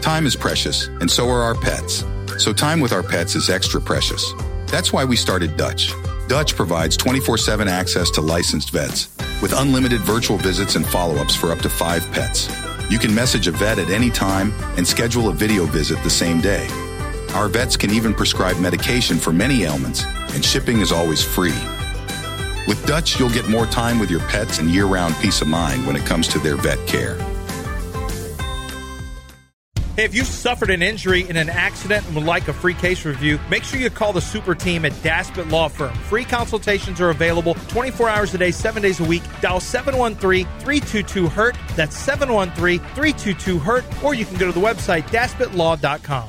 Time is precious, and so are our pets. So time with our pets is extra precious. That's why we started Dutch. Dutch provides 24/7 access to licensed vets with unlimited virtual visits and follow-ups for up to 5 pets. You can message a vet at any time and schedule a video visit the same day. Our vets can even prescribe medication for many ailments, and shipping is always free. With Dutch, you'll get more time with your pets and year-round peace of mind when it comes to their vet care. Hey, if you've suffered an injury in an accident and would like a free case review, make sure you call the super team at Daspit Law Firm. Free consultations are available 24 hours a day, 7 days a week. Dial 713-322-HURT. That's 713-322-HURT. Or you can go to the website, DaspitLaw.com.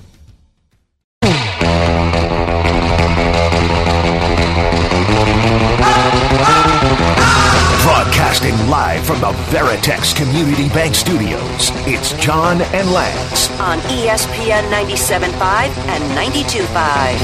Broadcasting live from the Veritex Community Bank Studios, it's John and Lance on ESPN 97.5 and 92.5.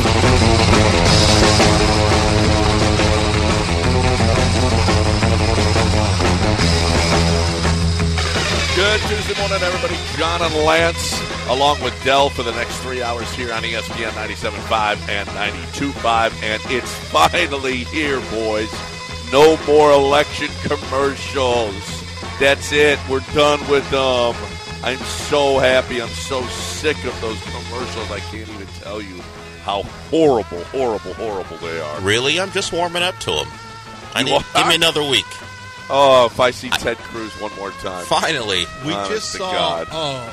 Good Tuesday morning, everybody. John and Lance, along with Dell, for the next 3 hours here on ESPN 97.5 and 92.5. And it's finally here, boys. No more election commercials. That's it. We're done with them. I'm so happy. I'm so sick of those commercials. I can't even tell you how horrible, horrible, horrible they are. Really? I'm just warming up to them. Give me another week. Oh, if I see Ted Cruz one more time. Finally. We just saw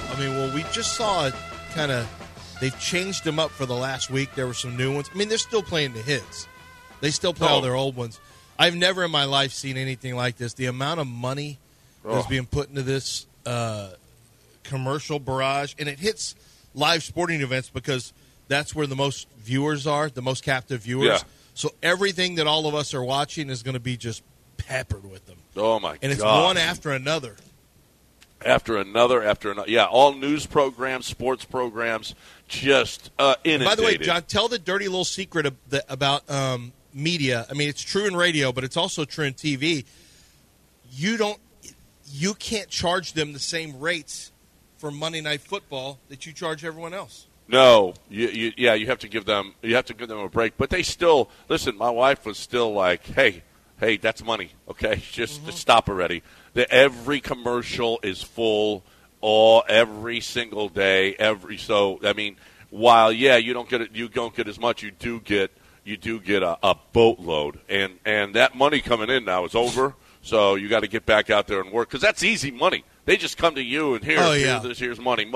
kind of, they've changed them up for the last week. There were some new ones. I mean, they're still playing the hits. They still play all their old ones. I've never in my life seen anything like this. The amount of money that's being put into this commercial barrage, and it hits live sporting events because that's where the most viewers are, the most captive viewers. Yeah. So everything that all of us are watching is going to be just peppered with them. Oh, my God. And it's one after another. After another. Yeah, all news programs, sports programs, just inundated. By the way, John, tell the dirty little secret about media. I mean, it's true in radio, but it's also true in TV. You can't charge them the same rates for Monday Night Football that you charge everyone else. No, you have to give them a break. But they still listen. My wife was still like, "Hey, that's money. Okay, just stop already." Every commercial is full, every single day. So I mean, while you don't get as much. You do get a boatload, and that money coming in now is over. So you got to get back out there and work because that's easy money. They just come to you and here's money.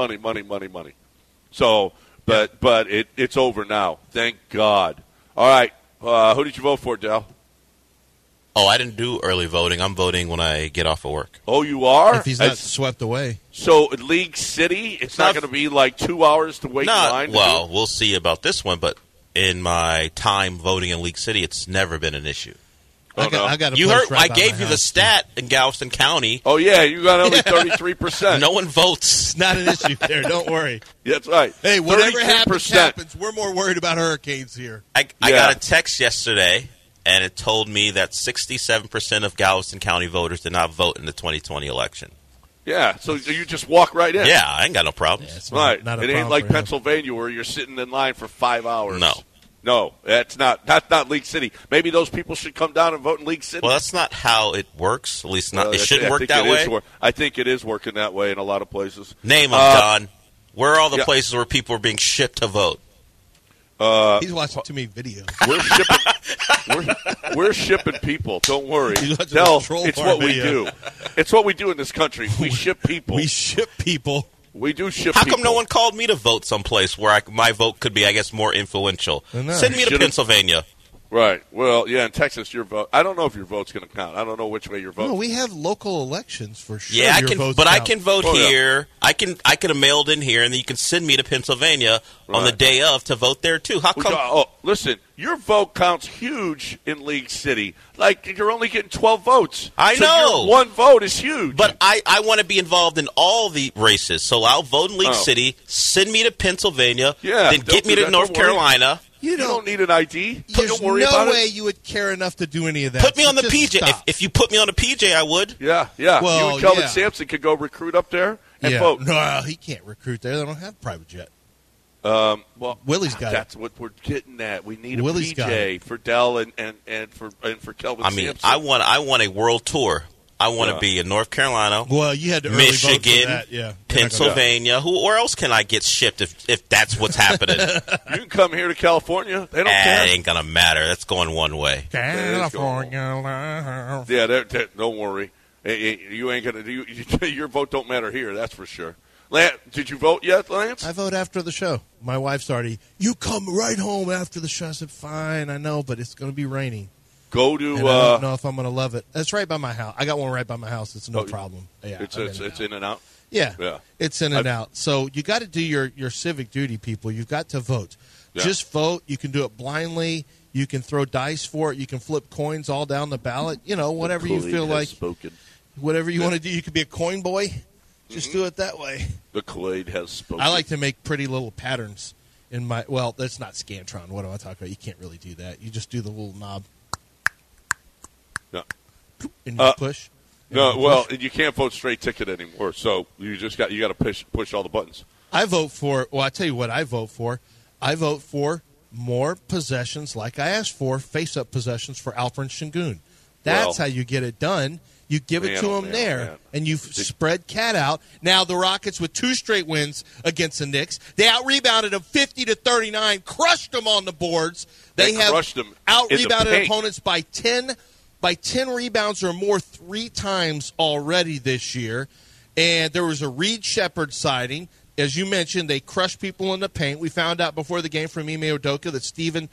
So, but it's over now. Thank God. All right, who did you vote for, Del? Oh, I didn't do early voting. I'm voting when I get off of work. Oh, you are? If he's not swept away. So at League City, it's not going to be like 2 hours to wait in line? Well, we'll see about this one, but in my time voting in League City, it's never been an issue. I got you heard? I gave you the stat in Galveston County. Oh yeah, you got only 33%. No one votes. It's not an issue there. Don't worry. That's right. Hey, whatever happens. We're more worried about hurricanes here. I got a text yesterday, and it told me that 67% of Galveston County voters did not vote in the 2020 election. Yeah, so you just walk right in. Yeah, I ain't got no problems. Yeah, right. Not it ain't like Pennsylvania where you're sitting in line for 5 hours. No, that's not League City. Maybe those people should come down and vote in League City. Well, that's not how it works. At least not. It shouldn't work that way. I think it is working that way in a lot of places. Name them, Don. Where are all the places where people are being shipped to vote? He's watching too many videos. We're shipping people. Don't worry. Del, it's what we do. It's what we do in this country. We ship people. We ship people. We do ship How people. come no one called me to vote someplace where my vote could be, I guess, more influential? Send me to Pennsylvania. Right. Well, yeah, in Texas, your vote. I don't know if your vote's going to count. I don't know which way your vote. No, we have local elections for sure. Yeah, I can vote here. Yeah. I can have mailed in here, and then you can send me to Pennsylvania on the day of to vote there too. How come? Listen, your vote counts huge in League City. Like you're only getting 12 votes. I know. Your one vote is huge. But I want to be involved in all the races, so I'll vote in League City. Send me to Pennsylvania. Yeah, then get me to North Carolina. You don't need an ID. There's no way you would care enough to do any of that. Put me on the PJ. If you put me on the PJ, I would. Yeah. Well, you and Kelvin Sampson could go recruit up there and vote. No, he can't recruit there. They don't have a private jet. Well, Willie's got that's what we're getting at. We need Willie's a PJ for Dell and for Kelvin Sampson. I want a world tour. I want to be in North Carolina. Well, you had to early Michigan, vote for that. Yeah. Pennsylvania. Where else can I get shipped if that's what's happening? You can come here to California. They don't care. It ain't gonna matter. That's going one way. California. Yeah, don't worry. You ain't gonna do. Your vote don't matter here. That's for sure. Lance, did you vote yet, Lance? I vote after the show. My wife's already. You come right home after the show. I said, fine, I know, but it's going to be raining. Go to. And I don't know if I'm going to love it. It's right by my house. I got one right by my house. It's no problem. Yeah, it's in and out. Yeah, it's in and out. So you got to do your civic duty, people. You've got to vote. Yeah. Just vote. You can do it blindly. You can throw dice for it. You can flip coins all down the ballot. You know, whatever you feel like. Whatever you want to do. You could be a coin boy. Just do it that way. The Kool-Aid has spoken. I like to make pretty little patterns in my. Well, that's not Scantron. What am I talking about? You can't really do that. You just do the little knob. No. And you push. You can't vote straight ticket anymore. So you got to push all the buttons. I vote for. Well, I tell you what I vote for. I vote for more possessions, like I asked for, face-up possessions for Alperen Sengun. That's how you get it done. You give it to them there, and you spread cat out. Now the Rockets, with 2 straight wins against the Knicks, they out-rebounded them 50-39, crushed them on the boards. They have out-rebounded opponents by 10 rebounds or more 3 times already this year. And there was a Reed Shepherd sighting. As you mentioned, they crushed people in the paint. We found out before the game from Ime Udoka that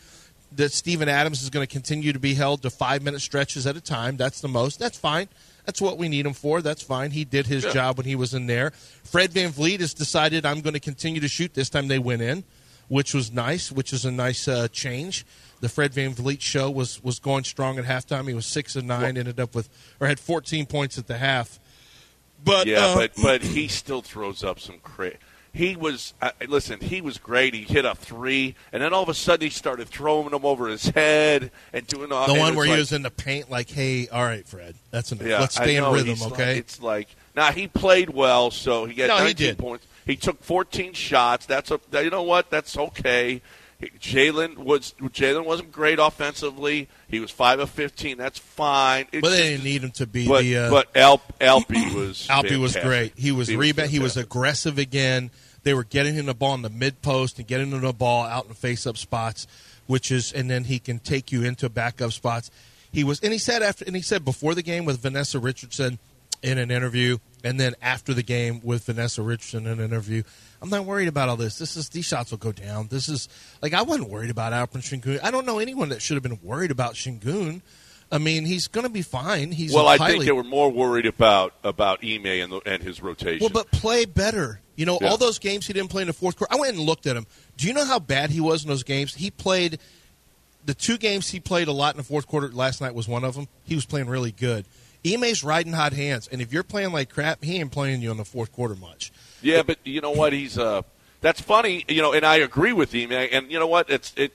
Steven Adams is going to continue to be held to 5-minute stretches at a time. That's the most. That's fine. That's what we need him for. That's fine. He did his job when he was in there. Fred VanVleet has decided, I'm going to continue to shoot. This time they went in, which was nice, which is a nice change. The Fred VanVleet show was going strong at halftime. He was 6 of 9, had 14 points at the half. But but he still throws up some crazy. He was he was great. He hit a 3, and then all of a sudden he started throwing them over his head and doing all the one where he was in the paint. Like, hey, all right, Fred, that's enough. Let's stay in rhythm, okay? It's like now he played well, so he got 19 points. He took 14 shots. You know what? That's okay. Jalen wasn't great offensively. He was 5 of 15. That's fine. But they didn't need him to be But Alpi was Alpi was great. He was rebound. He was aggressive again. They were getting him the ball in the mid post and getting him the ball out in face up spots, and then he can take you into backup spots. He said before the game with Vanessa Richardson in an interview, and then after the game with Vanessa Richardson in an interview, I'm not worried about all this. These shots will go down. This is I wasn't worried about Alperen Sengun. I don't know anyone that should have been worried about Sengun. I mean, he's going to be fine. I think they were more worried about Ime and his rotation. Well, but play better. You know, all those games he didn't play in the fourth quarter. I went and looked at him. Do you know how bad he was in those games? He played the 2 games he played a lot in the fourth quarter. Last night was one of them. He was playing really good. Ime's riding hot hands, and if you're playing like crap, he ain't playing you in the fourth quarter much. Yeah, but you know what? He's that's funny, and I agree with Ime. And you know what?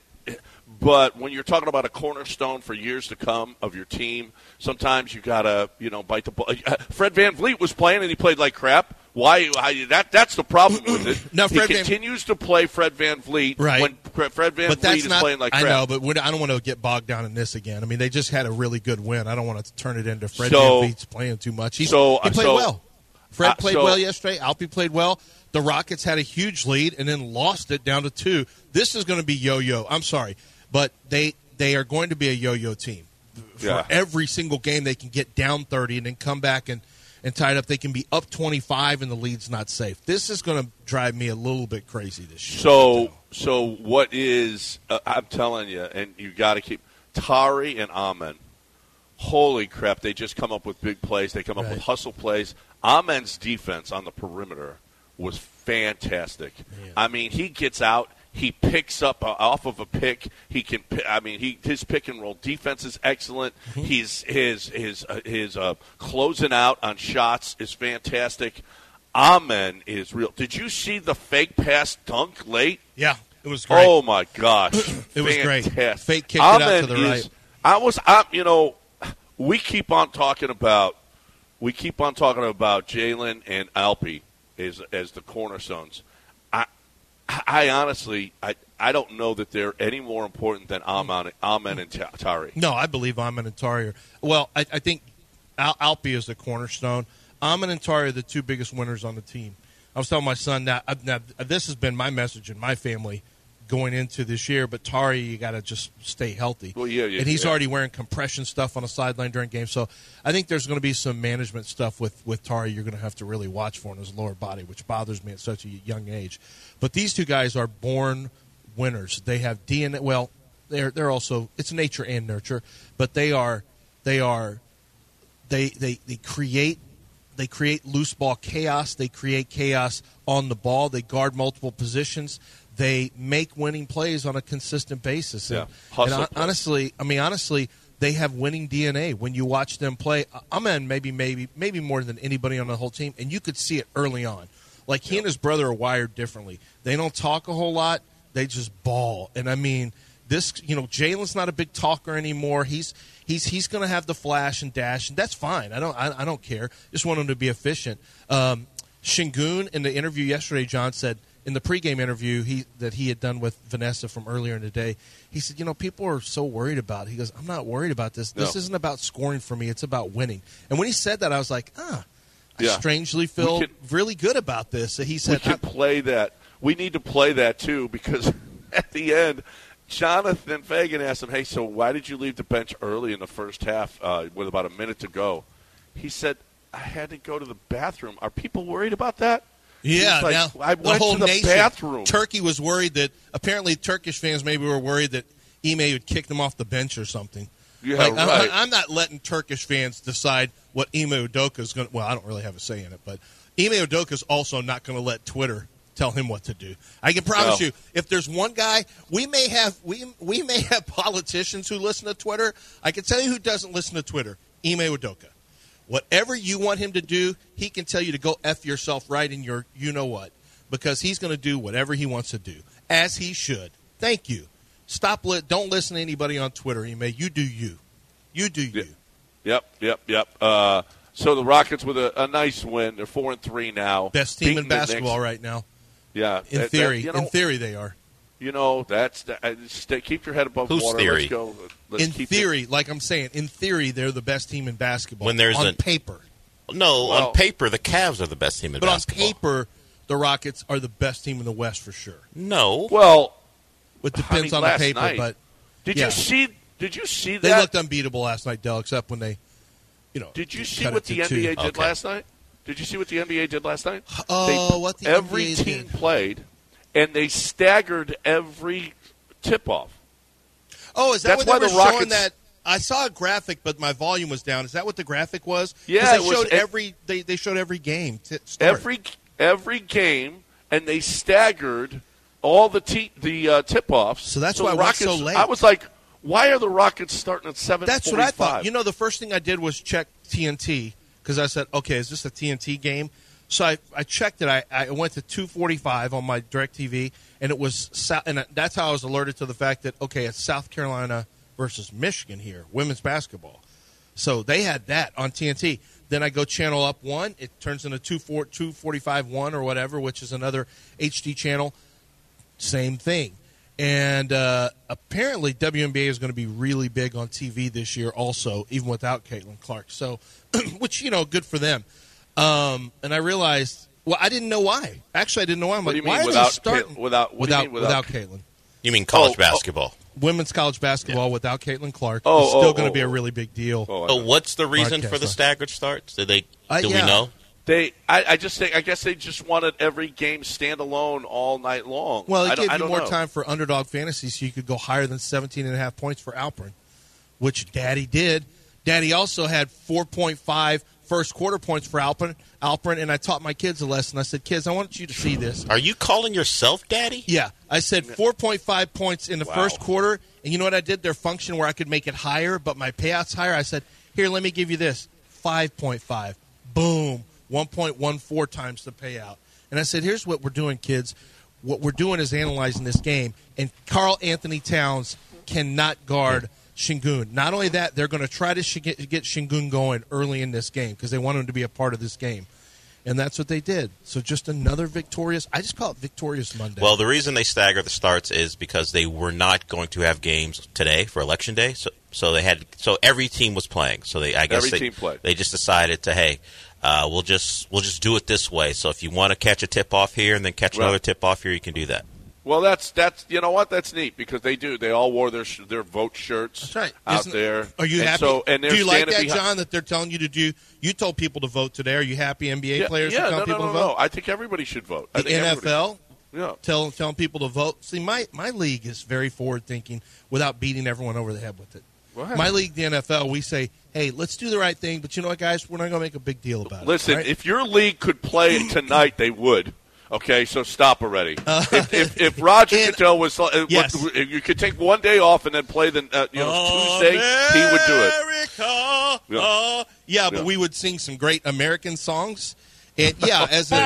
But when you're talking about a cornerstone for years to come of your team, sometimes you gotta bite the bullet. Fred VanVleet was playing, and he played like crap. Why? That's the problem with it. Now, he continues to play Fred VanVleet when Fred VanVleet is playing like crap. I know, but I don't want to get bogged down in this again. I mean, they just had a really good win. I don't want to turn it into Fred VanVleet's playing too much. He played well. Fred played well yesterday. Alpi played well. The Rockets had a huge lead and then lost it down to 2. This is going to be yo-yo. I'm sorry, but they are going to be a yo-yo team. For every single game, they can get down 30 and then come back and tie it up. They can be up 25 and the lead's not safe. This is going to drive me a little bit crazy this year. So what is I'm telling you, and you got to keep Tari and Amen. Holy crap! They just come up with big plays. They come up with hustle plays. Amen's defense on the perimeter was fantastic. Man. I mean, he gets out. He picks up off of a pick. He can. I mean, his pick and roll defense is excellent. Mm-hmm. His closing out on shots is fantastic. Amen is real. Did you see the fake pass dunk late? Yeah, it was great. Oh my gosh, it was great. Fake kicked Amen it out to the right. We keep on talking about Jalen and Alpi, as the cornerstones. I honestly, I don't know that they're any more important than Amen and Tari. No, I believe Amen and Tari are. Well, I think Alpi is the cornerstone. Amen and Tari are the two biggest winners on the team. I was telling my son now this has been my message in my family going into this year, but Tari, you got to just stay healthy. Well, yeah, and he's already wearing compression stuff on the sideline during games, so I think there's going to be some management stuff with Tari you're going to have to really watch for in his lower body, which bothers me at such a young age. But these two guys are born winners. They have DNA. Well, they're also, it's nature and nurture, but they create loose ball chaos. They create chaos on the ball. They guard multiple positions. They make winning plays on a consistent basis. Yeah. And honestly, they have winning DNA when you watch them play. Amen maybe more than anybody on the whole team, and you could see it early on. Like he and his brother are wired differently. They don't talk a whole lot. They just ball. And I mean, Jalen's not a big talker anymore. He's going to have the flash and dash, and that's fine. I don't care. Just want him to be efficient. Şengün in the interview yesterday, John said in the pregame interview that he had done with Vanessa from earlier in the day, he said, people are so worried about it. He goes, I'm not worried about this. No. This isn't about scoring for me. It's about winning. And when he said that, I was like, I strangely feel really good about this. He said, we can play that. We need to play that, too, because at the end, Jonathan Fagan asked him, hey, so why did you leave the bench early in the first half with about a minute to go? He said, I had to go to the bathroom. Are people worried about that? Yeah, like, now I went the whole to the nation, bathroom. Turkey was worried that apparently Turkish fans maybe were worried that Ime would kick them off the bench or something. Yeah, right. I'm not letting Turkish fans decide what Ime Udoka is going to – well, I don't really have a say in it, but Ime Udoka is also not going to let Twitter tell him what to do. I can promise you, if there's one guy – we may have politicians who listen to Twitter. I can tell you who doesn't listen to Twitter, Ime Udoka. Whatever you want him to do, he can tell you to go F yourself right in your you-know-what, because he's going to do whatever he wants to do, as he should. Thank you. Don't listen to anybody on Twitter, Ime. You do you. You do you. Yep. So the Rockets with a nice win. They're 4-3 now. Best team in basketball right now. Yeah. In theory, they are. Keep your head above Whose water. Theory? Let's go. In theory, like I'm saying, in theory, they're the best team in basketball. When there's on paper. No, on paper, the Cavs are the best team in basketball. But on paper, the Rockets are the best team in the West for sure. No. Well, it depends on the paper. Night, but Did you see that? They looked unbeatable last night, Del, except when they, Did you see what the NBA did last night? Did you see what the NBA did last night? What the every NBA team did. played, and they staggered every tip-off. Oh, is that That's what they why were the showing Rockets, that? I saw a graphic, but my volume was down. Is that what the graphic was? Yeah, they showed they showed every game. Every game, and they staggered all the tip-offs. So that's why the it was Rockets, so late. I was like, why are the Rockets starting at 7:45? That's what I thought. The first thing I did was check TNT because I said, okay, is this a TNT game? So I checked it. I went to 2:45 on my DirecTV, and it was and that's how I was alerted to the fact that, okay, it's South Carolina versus Michigan here, women's basketball. So they had that on TNT. Then I go channel up one. It turns into 245-1 or whatever, which is another HD channel. Same thing. And apparently WNBA is going to be really big on TV this year also, even without Caitlin Clark. So, which, good for them. And I realized, I didn't know why. Actually, I didn't know why. I'm what like, do you why mean are without they starting without Caitlin? You mean college basketball? Women's college basketball without Caitlin Clark is still going to be a really big deal. What's the reason for the staggered starts? Do we know? I guess they just wanted every game standalone all night long. Well, it gave you more time for underdog fantasy, so you could go higher than 17.5 points for Alperin, which Daddy did. Daddy also had 4.5 first quarter points for Alperin, and I taught my kids a lesson. I said, kids, I want you to see this. Are you calling yourself Daddy? Yeah. I said 4.5 points in the first quarter, and you know what I did? Their function where I could make it higher, but my payout's higher. I said, here, let me give you this, 5.5. Boom. 1.14 times the payout. And I said, here's what we're doing, kids. What we're doing is analyzing this game, and Karl Anthony Towns cannot guard Şengün. Not only that, they're going to try to get Şengün going early in this game because they want him to be a part of this game. And that's what they did. So just another victorious. I just call it Victorious Monday. Well, the reason they stagger the starts is because they were not going to have games today for Election Day. So every team was playing. So every team played. They just decided to we'll just do it this way. So if you want to catch a tip off here and then catch another tip off here, you can do that. Well, that's you know what, that's neat because they all wore their vote shirts out there. Are you happy? Do you like that, John? That they're telling you to do? You told people to vote today. Are you happy? NBA players are telling people to vote. No. I think everybody should vote. The NFL, telling people to vote. See, my league is very forward thinking without beating everyone over the head with it. Right. My league, the NFL, we say, hey, let's do the right thing. But you know what, guys? We're not going to make a big deal about it. Listen, if your league could play tonight, they would. Okay, so stop already. If Roger Goodell was, you could take one day off and then play the Tuesday, he would do it. But we would sing some great American songs. And we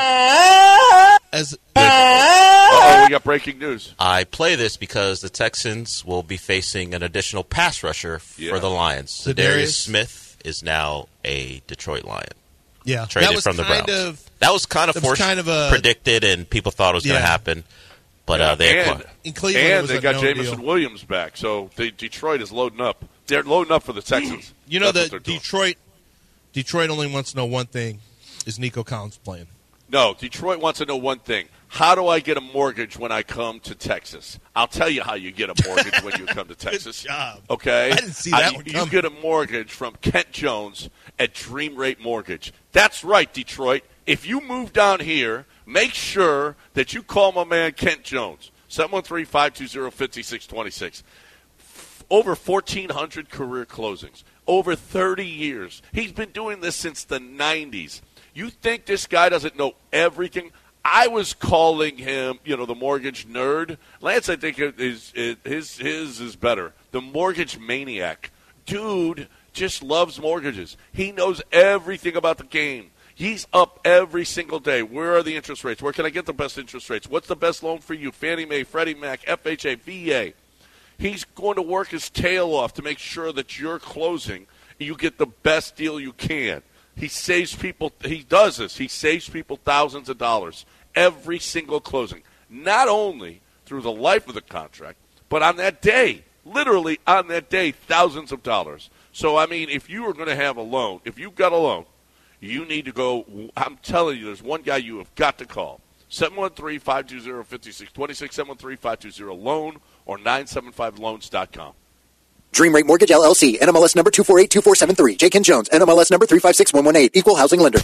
got breaking news. I play this because the Texans will be facing an additional pass rusher for the Lions. Darius Smith is now a Detroit Lion. Yeah, traded from the Browns. That was kind of predicted, and people thought it was going to happen. But they got Jameson Williams back, so Detroit is loading up. They're loading up for the Texans. You know that Detroit only wants to know one thing: is Nico Collins playing? No, Detroit wants to know one thing. How do I get a mortgage when I come to Texas? I'll tell you how you get a mortgage when you come to Texas. Good job. Okay? I didn't see that one coming. You get a mortgage from Kent Jones at Dream Rate Mortgage. That's right, Detroit. If you move down here, make sure that you call my man Kent Jones, 713-520-5626. Over 1,400 career closings, over 30 years. He's been doing this since the 90s. You think this guy doesn't know everything? I was calling him, the mortgage nerd. Lance, I think his is better. The mortgage maniac. Dude just loves mortgages. He knows everything about the game. He's up every single day. Where are the interest rates? Where can I get the best interest rates? What's the best loan for you? Fannie Mae, Freddie Mac, FHA, VA. He's going to work his tail off to make sure that you're closing and you get the best deal you can. He saves people. He does this. He saves people thousands of dollars every single closing, not only through the life of the contract, but on that day, literally on that day, thousands of dollars. So, I mean, if you are going to have a loan, if you've got a loan, you need to go. I'm telling you, there's one guy you have got to call. 713-520-5626, 713-520-LOAN, or 975loans.com. Dream Rate Mortgage, LLC, NMLS number 2482473. J. Ken Jones, NMLS number 356118. Equal housing lender.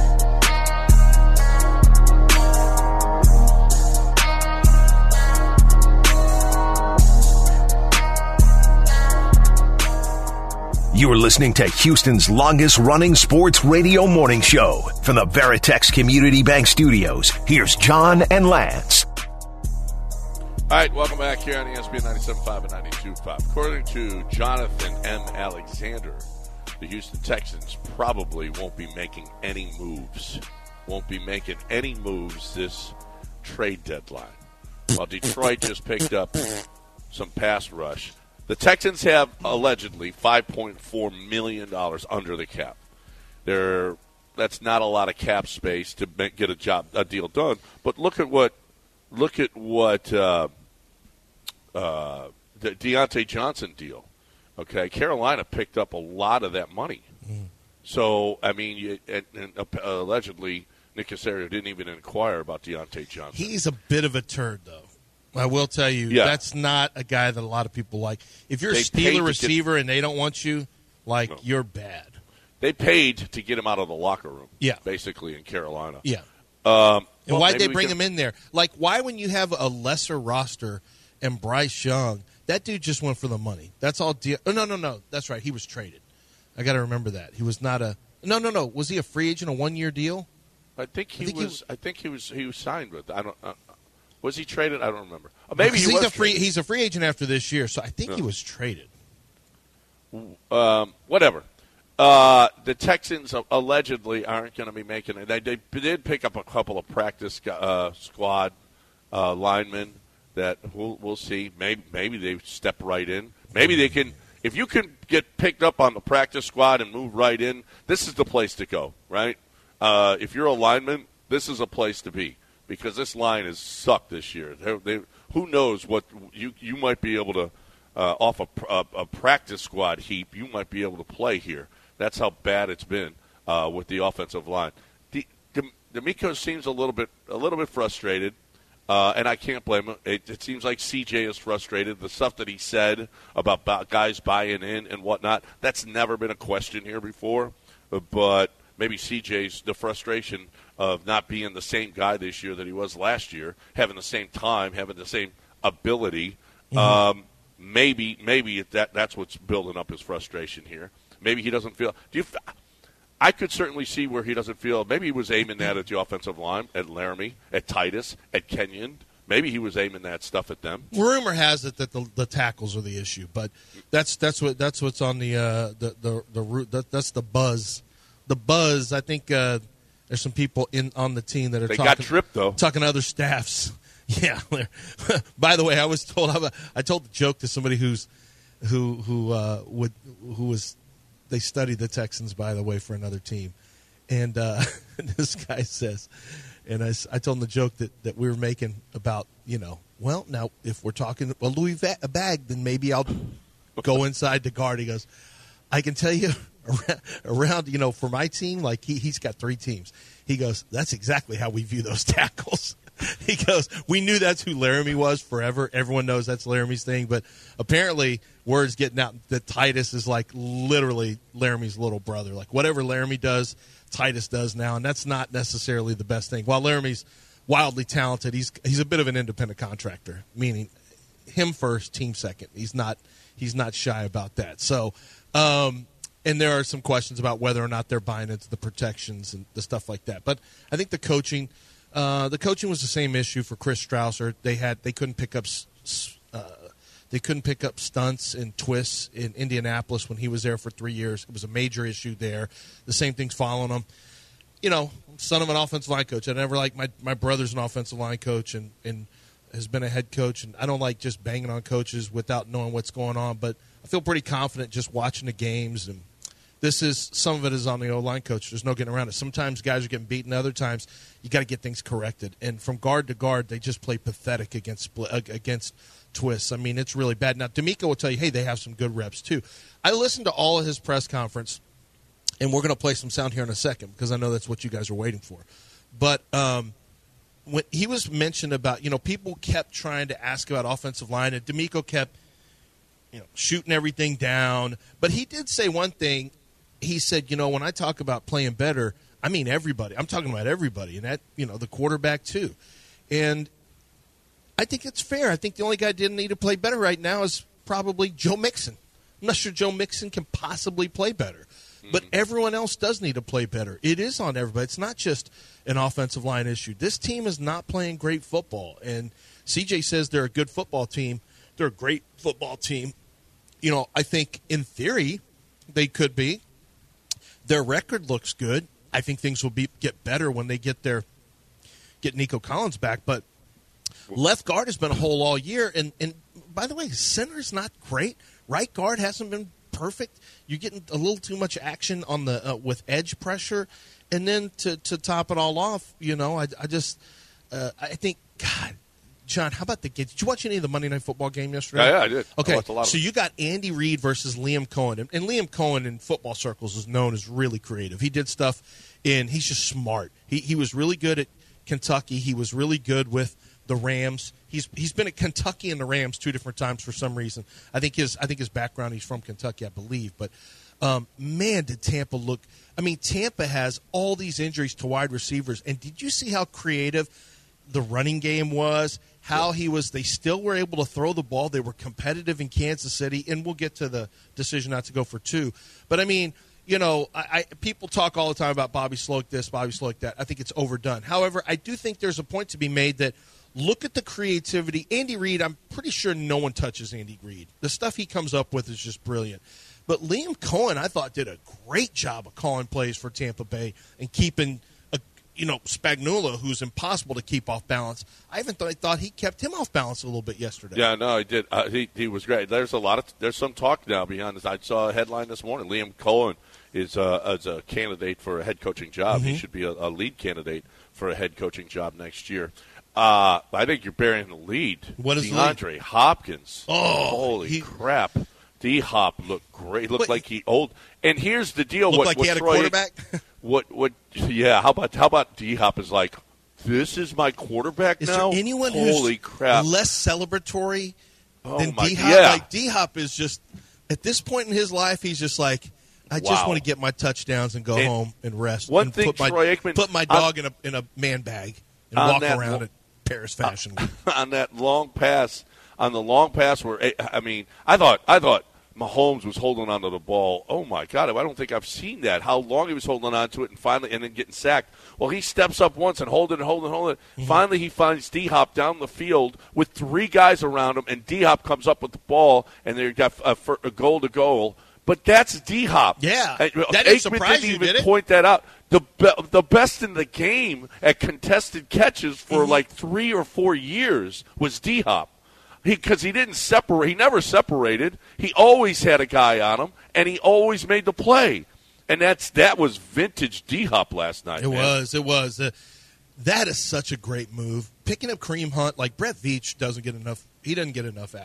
You are listening to Houston's longest-running sports radio morning show. From the Veritex Community Bank Studios, here's John and Lance. All right, welcome back here on ESPN 97.5 and 92.5. According to Jonathan M. Alexander, the Houston Texans probably won't be making any moves. Won't be making any moves this trade deadline. While Detroit just picked up some pass rush. The Texans have allegedly $5.4 million under the cap. That's not a lot of cap space to get a deal done. But look at what the Deontay Johnson deal. Okay, Carolina picked up a lot of that money. So I mean, allegedly Nick Caserio didn't even inquire about Deontay Johnson. He's a bit of a turd, though. I will tell you, that's not a guy that a lot of people like. If you're a Steeler receiver and they don't want you, you're bad. They paid to get him out of the locker room, basically, in Carolina. Yeah. And why'd they bring him in there? Why when you have a lesser roster and Bryce Young, that dude just went for the money. That's all. No. That's right. He was traded. I got to remember that. He was not a – no. Was he a free agent, a one-year deal? I think he was signed with – I don't was he traded? I don't remember. Maybe he was traded. He's a free agent after this year, so I think he was traded. Whatever. The Texans allegedly aren't going to be making it. They did pick up a couple of practice squad linemen that we'll see. Maybe they step right in. Maybe they can. If you can get picked up on the practice squad and move right in, this is the place to go, right? if you're a lineman, this is a place to be because this line has sucked this year. Who knows what you might be able to off a practice squad heap. You might be able to play here. That's how bad it's been with the offensive line. D'Amico seems a little bit frustrated, and I can't blame him. It seems like CJ is frustrated. The stuff that he said about guys buying in and whatnot, that's never been a question here before. But maybe CJ's the frustration of not being the same guy this year that he was last year, having the same time, having the same ability. Mm-hmm. Maybe that's what's building up his frustration here. Maybe he doesn't feel. I could certainly see where he doesn't feel. Maybe he was aiming that at the offensive line, at Laramie, at Titus, at Kenyon. Maybe he was aiming that stuff at them. Rumor has it that the tackles are the issue, but that's what's on the root. That's the buzz. The buzz. I think there's some people on the team that are got tripped though. Talking to other staffs. Yeah. By the way, I told the joke to somebody who was. They studied the Texans, by the way, for another team. And this guy says, and I told him the joke that we were making about, well, now if we're talking a Louis bag, then maybe I'll go inside the guard. He goes, I can tell you around for my team, like he's got 3 teams. He goes, that's exactly how we view those tackles. He goes, we knew that's who Laramie was forever. Everyone knows that's Laramie's thing. But apparently word's getting out that Titus is like literally Laramie's little brother. Like whatever Laramie does, Titus does now. And that's not necessarily the best thing. While Laramie's wildly talented, he's a bit of an independent contractor, meaning him first, team second. He's not shy about that. So, and there are some questions about whether or not they're buying into the protections and the stuff like that. But I think the coaching was the same issue for Chris Strausser. They couldn't pick up stunts and twists in Indianapolis when he was there for 3 years. It was a major issue there. The same thing's following him. Son of an offensive line coach. I never liked my brother's an offensive line coach and has been a head coach, and I don't like just banging on coaches without knowing what's going on. But I feel pretty confident just watching the games, and some of it is on the O-line coach. There's no getting around it. Sometimes guys are getting beaten. Other times you got to get things corrected. And from guard to guard, they just play pathetic against twists. I mean, it's really bad. Now, D'Amico will tell you, hey, they have some good reps too. I listened to all of his press conference, and we're going to play some sound here in a second because I know that's what you guys are waiting for. But when he was mentioned about, people kept trying to ask about offensive line, and D'Amico kept, shooting everything down. But he did say one thing. He said, when I talk about playing better, I mean everybody. I'm talking about everybody, and that, the quarterback too. And I think it's fair. I think the only guy that didn't need to play better right now is probably Joe Mixon. I'm not sure Joe Mixon can possibly play better. But everyone else does need to play better. It is on everybody. It's not just an offensive line issue. This team is not playing great football. And CJ says they're a good football team. They're a great football team. I think in theory they could be. Their record looks good. I think things will get better when they get Nico Collins back. But left guard has been a hole all year. And by the way, center's not great. Right guard hasn't been perfect. You're getting a little too much action on the with edge pressure. And then to top it all off, I think, God, John, how about the game? Did you watch any of the Monday Night Football game yesterday? Yeah, I did. Okay, so you got Andy Reid versus Liam Cohen. And Liam Cohen in football circles is known as really creative. He did stuff he's just smart. He was really good at Kentucky. He was really good with the Rams. He's been at Kentucky and the Rams 2 different times for some reason. I think his background, he's from Kentucky, I believe. But, man, did Tampa look – I mean, Tampa has all these injuries to wide receivers. And did you see how creative the running game was? How they still were able to throw the ball. They were competitive in Kansas City, and we'll get to the decision not to go for 2. But, I mean, people talk all the time about Bobby Sloak this, Bobby Sloak that. I think it's overdone. However, I do think there's a point to be made that look at the creativity. Andy Reid, I'm pretty sure no one touches Andy Reid. The stuff he comes up with is just brilliant. But Liam Cohen, I thought, did a great job of calling plays for Tampa Bay and keeping Spagnuolo, who's impossible to keep off balance. I even thought he kept him off balance a little bit yesterday. Yeah, no, he did. He was great. There's some talk now behind this. I saw a headline this morning. Liam Cohen is as a candidate for a head coaching job. Mm-hmm. He should be a lead candidate for a head coaching job next year. I think you're burying the lead. What is DeAndre Hopkins? Oh, holy crap! D-Hop looked great. Looked like he old. And here's the deal. Looked like he had a quarterback. What? Yeah. How about D-Hop is like? This is my quarterback is now. Is there anyone holy who's crap. less celebratory than D-Hop? Yeah. Like D-Hop is just at this point in his life, he's just like, I just want to get my touchdowns and go home and rest. One and thing, Troy Aikman, put my dog in a man bag and walk around at Paris Fashion Week. On that long pass, where I thought Mahomes was holding onto the ball. Oh my God! I don't think I've seen that. How long he was holding on to it and then getting sacked. Well, he steps up once and hold it. Mm-hmm. Finally, he finds D-Hop down the field with 3 guys around him, and D-Hop comes up with the ball, and they got a goal to goal. But that's D-Hop. Yeah, that didn't surprise you, did it? Point that out. The best in the game at contested catches for like 3 or 4 years was D-Hop. Because he didn't separate. He never separated. He always had a guy on him, and he always made the play. And that was vintage D-Hop last night. It was. That is such a great move. Picking up Kareem Hunt, like Brett Veach doesn't get enough. He doesn't get enough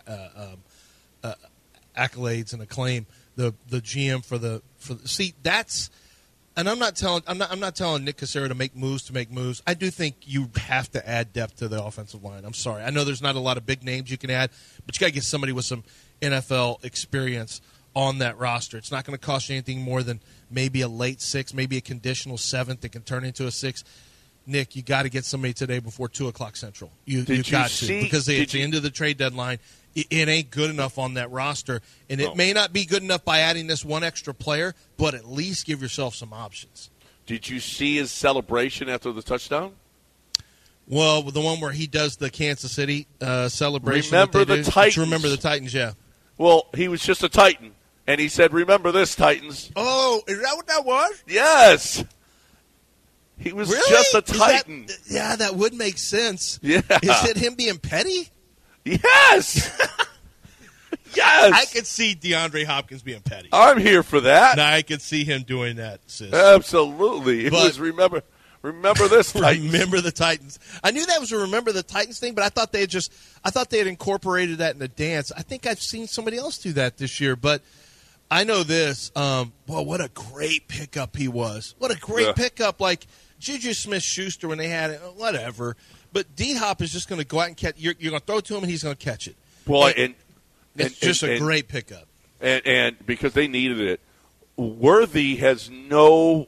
accolades and acclaim. The GM for the see that's. And I'm not telling Nick Cassera to make moves. I do think you have to add depth to the offensive line. I'm sorry. I know there's not a lot of big names you can add, but you got to get somebody with some NFL experience on that roster. It's not going to cost you anything more than maybe a late 6, maybe a conditional 7th that can turn into a 6. Nick, you got to get somebody today before 2:00 Central. You got to because it's the end of the trade deadline. It ain't good enough on that roster, and it may not be good enough by adding this one extra player, but at least give yourself some options. Did you see his celebration after the touchdown? Well, the one where he does the Kansas City celebration. Remember the Titans. Remember the Titans, yeah. Well, he was just a Titan, and he said, "Remember this, Titans." Oh, is that what that was? Yes. He was just a Titan. That would make sense. Yeah. Is it him being petty? Yes. Yes. I could see DeAndre Hopkins being petty. I'm here for that. No, I could see him doing that, sis. Absolutely. It was remember this Titans. Remember the Titans. I knew that was a remember the Titans thing, but I thought they had incorporated that in the dance. I think I've seen somebody else do that this year, but I know this. What a great pickup he was. What a great pickup. Like Juju Smith-Schuster when they had it, whatever. But D-Hop is just going to go out and catch. You're going to throw it to him, and he's going to catch it. Well, it's just a great pickup. And because they needed it, Worthy has no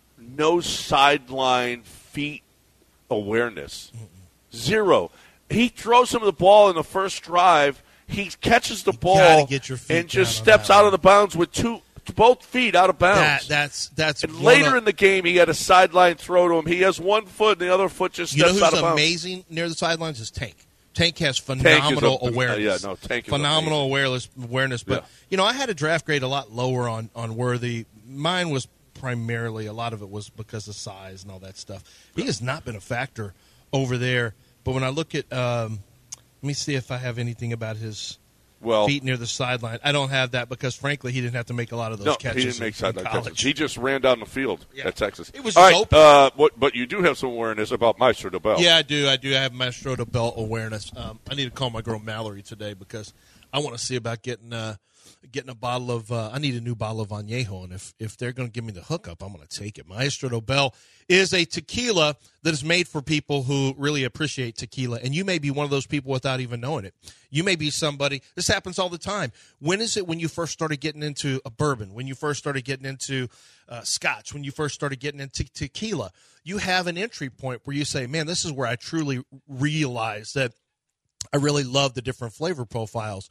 sideline feet awareness. Zero. He throws him the ball in the first drive. He catches the ball and just steps out of the bounds with both feet out of bounds. That's and later in the game, he had a sideline throw to him. He has one foot, and the other foot just steps out of bounds. You know who's amazing near the sidelines is Tank. Tank has phenomenal awareness. Tank is phenomenal awareness. But I had a draft grade a lot lower on Worthy. Mine was primarily, a lot of it was because of size and all that stuff. He has not been a factor over there. But when I look at, let me see if I have anything about his feet near the sideline. I don't have that because, frankly, he didn't have to make a lot of those catches. He didn't make sideline catches. He just ran down the field at Texas. It was all right, but you do have some awareness about Maestro DeBell. Yeah, I do. I have Maestro DeBell awareness. I need to call my girl Mallory today because I want to see about getting a bottle of I need a new bottle of Añejo, and if they're going to give me the hookup, I'm going to take it. Maestro DeBell is a tequila that is made for people who really appreciate tequila, and you may be one of those people without even knowing it. You may be somebody, this happens all the time. When is it when you first started getting into a bourbon, when you first started getting into scotch, when you first started getting into tequila? You have an entry point where you say, man, this is where I truly realize that I really love the different flavor profiles.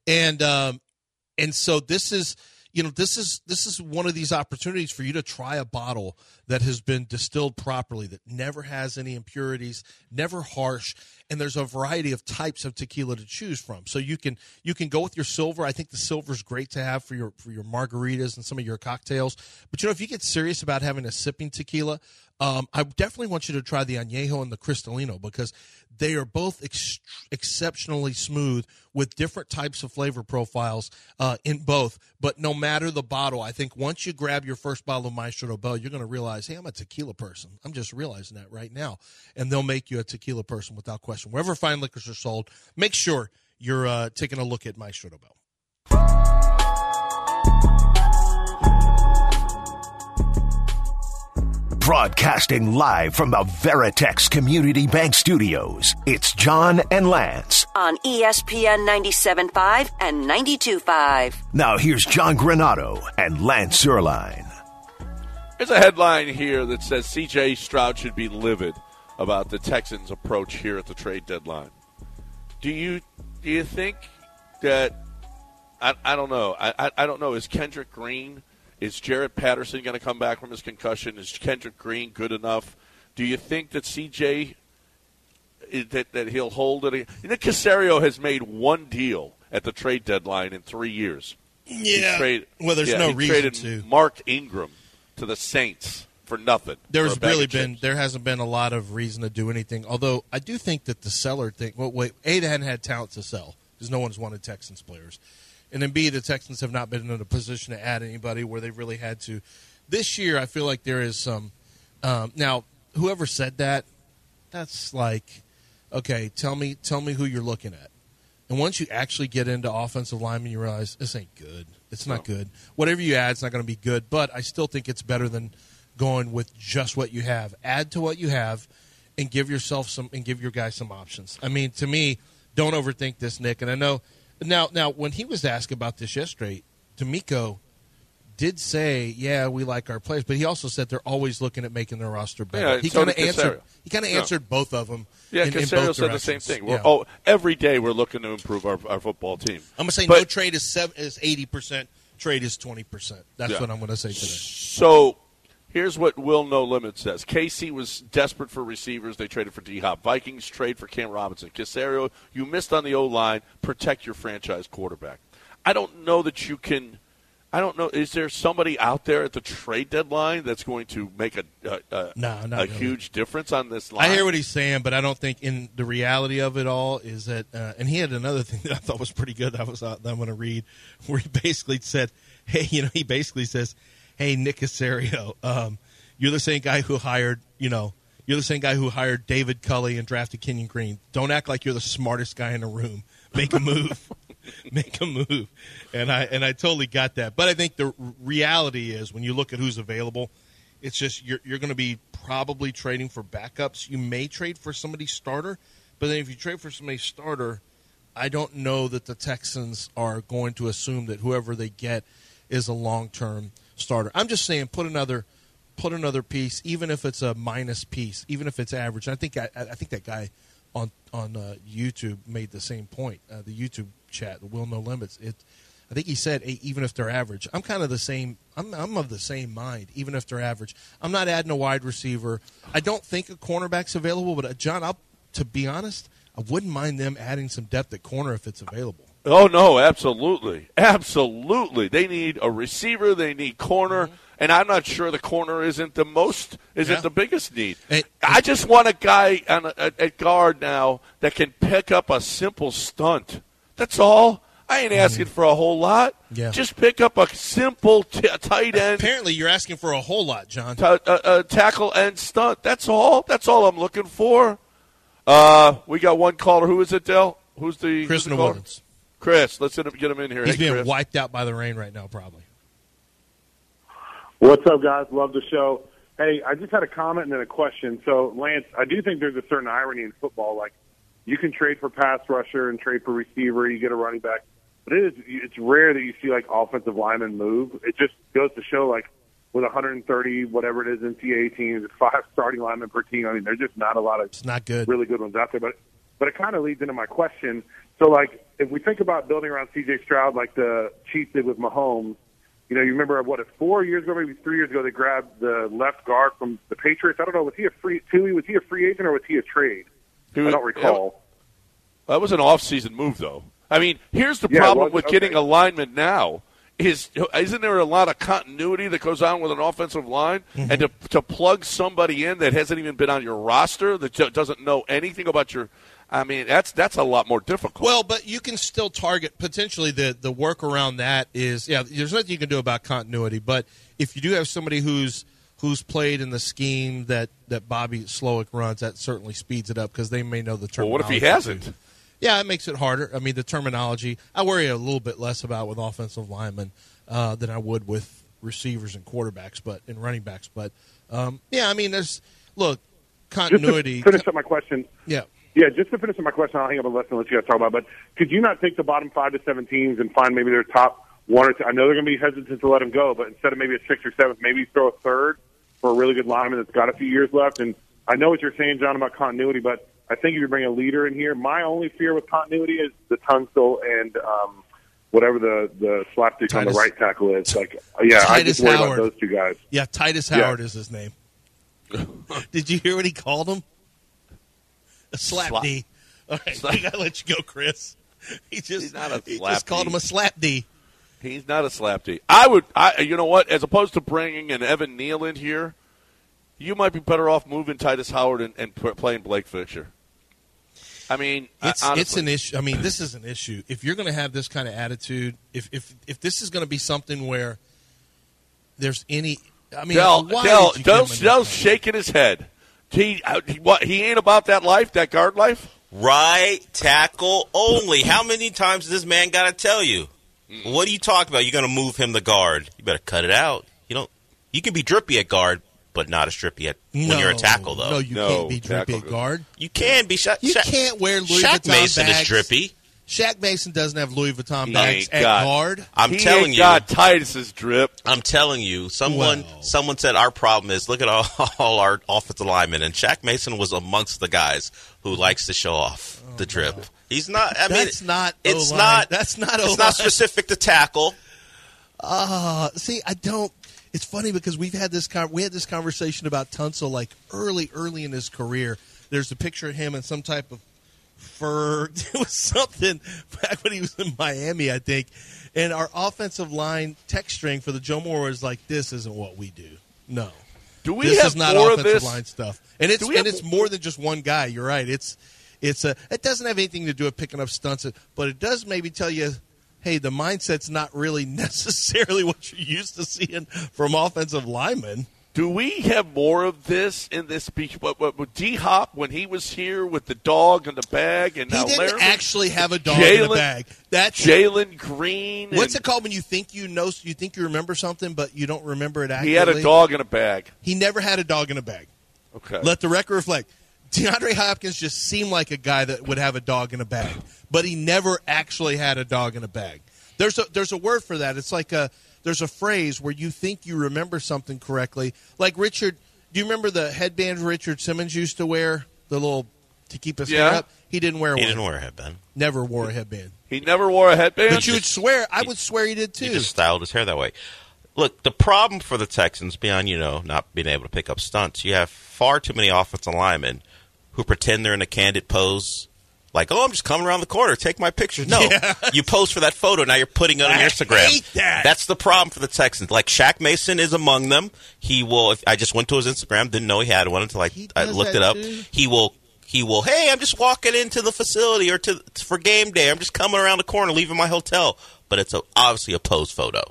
And so this is one of these opportunities for you to try a bottle that has been distilled properly, that never has any impurities, never harsh, and there's a variety of types of tequila to choose from. So you can go with your silver. I think the silver is great to have for your margaritas and some of your cocktails. But if you get serious about having a sipping tequila, I definitely want you to try the Añejo and the Cristalino because they are both exceptionally smooth with different types of flavor profiles in both. But no matter the bottle, I think once you grab your first bottle of Maestro Dobel, you're going to realize, hey, I'm a tequila person. I'm just realizing that right now. And they'll make you a tequila person without question. Wherever fine liquors are sold, make sure you're taking a look at Maestro Dobel. Broadcasting live from the Veritex Community Bank Studios, it's John and Lance. On ESPN 97.5 and 92.5. Now here's John Granato and Lance Zierlein. There's a headline here that says C.J. Stroud should be livid about the Texans' approach here at the trade deadline. Do you think that – I don't know. I don't know. Is Kendrick Green – is Jaret Patterson going to come back from his concussion? Is Kendrick Green good enough? Do you think that CJ that he'll hold it? Nick Caserio has made one deal at the trade deadline in 3 years. Yeah. There's no reason traded to. Mark Ingram to the Saints for nothing. There hasn't been a lot of reason to do anything. Although I do think that the seller thing. Well, wait, A, they hadn't had talent to sell because no one's wanted Texans players. And then B, the Texans have not been in a position to add anybody where they've really had to. This year, I feel like there is some now, whoever said that, that's like, okay, tell me who you're looking at. And once you actually get into offensive linemen, you realize this ain't good. It's not good. Whatever you add, it's not going to be good. But I still think it's better than going with just what you have. Add to what you have and give yourself some and give your guys some options. I mean, to me, don't overthink this, Nick. And I know – Now, when he was asked about this yesterday, D'Amico did say, "Yeah, we like our players," but he also said they're always looking at making their roster better. Yeah, he kind of answered. He kind of answered both of them. Yeah, Caserio said the same thing. Every day we're looking to improve our football team. I'm gonna say no trade is 80%. Trade is 20%. That's what I'm gonna say today. So here's what Will No Limit says. KC was desperate for receivers. They traded for D-Hop. Vikings trade for Cam Robinson. Caserio, you missed on the O-line. Protect your franchise quarterback. I don't know that you can – I don't know. Is there somebody out there at the trade deadline that's going to make a huge difference on this line? I hear what he's saying, but I don't think in the reality of it all is that and he had another thing that I thought was pretty good that I'm going to read where he basically said, hey, he basically says – hey, Nick Caserio, you're the same guy who hired, you're the same guy who hired David Culley and drafted Kenyon Green. Don't act like you're the smartest guy in the room. Make a move. Make a move. And I totally got that. But I think the reality is when you look at who's available, it's just you're going to be probably trading for backups. You may trade for somebody's starter, but then if you trade for somebody's starter, I don't know that the Texans are going to assume that whoever they get is a long-term starter. I'm just saying put another piece, even if it's a minus piece, even if it's average. I think that guy on YouTube made the same point. The YouTube chat, the Will No Limits. I think he said even if they're average. I'm kind of the same. I'm of the same mind. Even if they're average, I'm not adding a wide receiver. I don't think a cornerback's available, but John, to be honest, I wouldn't mind them adding some depth at corner if it's available. Oh, no, absolutely. Absolutely. They need a receiver. They need corner. Mm-hmm. And I'm not sure the corner isn't the biggest need. I just want a guy at guard now that can pick up a simple stunt. That's all. I ain't asking for a whole lot. Yeah. Just pick up a simple tight end. Apparently you're asking for a whole lot, John. Tackle and stunt. That's all. That's all I'm looking for. We got one caller. Who is it, Del? Who's the Chris New Orleans. Chris, let's get him in here. He's being wiped out by the rain right now, probably. What's up, guys? Love the show. Hey, I just had a comment and then a question. So, Lance, I do think there's a certain irony in football. Like, you can trade for pass rusher and trade for receiver. You get a running back. But it's rare that you see, like, offensive linemen move. It just goes to show, like, with 130, whatever it is, NCAA teams, 5 starting linemen per team. I mean, there's just not a lot of it's not good. Really good ones out there. But it kind of leads into my question. So, like, if we think about building around C.J. Stroud like the Chiefs did with Mahomes, you remember, 4 years ago, maybe 3 years ago, they grabbed the left guard from the Patriots. I don't know, was he a free agent or was he a trade? I don't recall. That was an off-season move, though. I mean, here's the problem with getting a lineman now isn't there a lot of continuity that goes on with an offensive line? Mm-hmm. And to plug somebody in that hasn't even been on your roster, that doesn't know anything about your – I mean, that's a lot more difficult. Well, but you can still target – potentially the work around that is – there's nothing you can do about continuity. But if you do have somebody who's played in the scheme that Bobby Slowik runs, that certainly speeds it up because they may know the terminology. Well, what if he hasn't? Yeah, it makes it harder. I mean, the terminology, I worry a little bit less about with offensive linemen than I would with receivers and quarterbacks, and running backs. But, I mean, continuity. Just to finish up my question. Yeah. Yeah, just to finish up my question, I'll hang up a lesson and let you guys talk about it. But could you not take the bottom 5 to 7 teams and find maybe their top 1 or 2? I know they're going to be hesitant to let them go, but instead of maybe a 6th or 7th, maybe throw a 3rd for a really good lineman that's got a few years left. And I know what you're saying, John, about continuity, but I think if you bring a leader in here, my only fear with continuity is the Tunsil and whatever the slapstick on the right tackle is. I just worry about those two guys. Yeah, Titus Howard is his name. Did you hear what he called him? A slap D. All right, I got to let you go, Chris. He just called him a slap D. He's not a slap D. You know what? As opposed to bringing an Evan Neal in here, you might be better off moving Titus Howard and playing Blake Fisher. I mean, it's an issue. I mean, this is an issue. If you're going to have this kind of attitude, if this is going to be something where there's any, I mean, Dell's shaking his head. He ain't about that life, that guard life. Right tackle only. How many times does this man got to tell you? What are you talking about? You're going to move him to guard. You better cut it out. You can be drippy at guard, but not as drippy when you're a tackle, though. No, you can't be drippy at guard. You can be. You can't wear Louis Shaq Vuitton Mason bags. is drippy. Shaq Mason doesn't have Louis Vuitton bags at guard. I'm telling you. God, Titus's drip. I'm telling you. Someone said our problem is look at all our offensive linemen, and Shaq Mason was amongst the guys who likes to show off the drip. No. He's not. I mean, that's not. It's not. That's not. It's not specific to tackle. See, I don't. It's funny because we had this conversation about Tunsil like early in his career. There's a picture of him in some type of fur. It was something back when he was in Miami, I think. And our offensive line text string for the Joe Moore was like, "This isn't what we do." No, this is not offensive line stuff. And it's more than just one guy. You're right. It doesn't have anything to do with picking up stunts, but it does maybe tell you, hey, the mindset's not really necessarily what you're used to seeing from offensive linemen. Do we have more of this in this speech? With D-Hop, when he was here with the dog and the bag, and now he didn't Laramie? actually have a dog in the bag. That's Jalen Green. What's it called when you think you know? You think you remember something, but you don't remember it accurately? He had a dog in a bag. He never had a dog in a bag. Okay. Let the record reflect. DeAndre Hopkins just seemed like a guy that would have a dog in a bag, but he never actually had a dog in a bag. There's a word for that. It's like there's a phrase where you think you remember something correctly. Like Richard, do you remember the headband Richard Simmons used to wear? The little to keep his hair up? He didn't wear one. He didn't wear a headband. Never wore a headband. He never wore a headband? But you would swear, I would swear he did too. He just styled his hair that way. Look, the problem for the Texans, beyond, not being able to pick up stunts, you have far too many offensive linemen who pretend they're in a candid pose. Like, I'm just coming around the corner. Take my picture. No, you pose for that photo. Now you're putting it on your Instagram. I hate that. That's the problem for the Texans. Like, Shaq Mason is among them. He will. I just went to his Instagram. Didn't know he had one until I looked it up. Too. He will. Hey, I'm just walking into the facility or for game day. I'm just coming around the corner, leaving my hotel. But it's obviously a pose photo.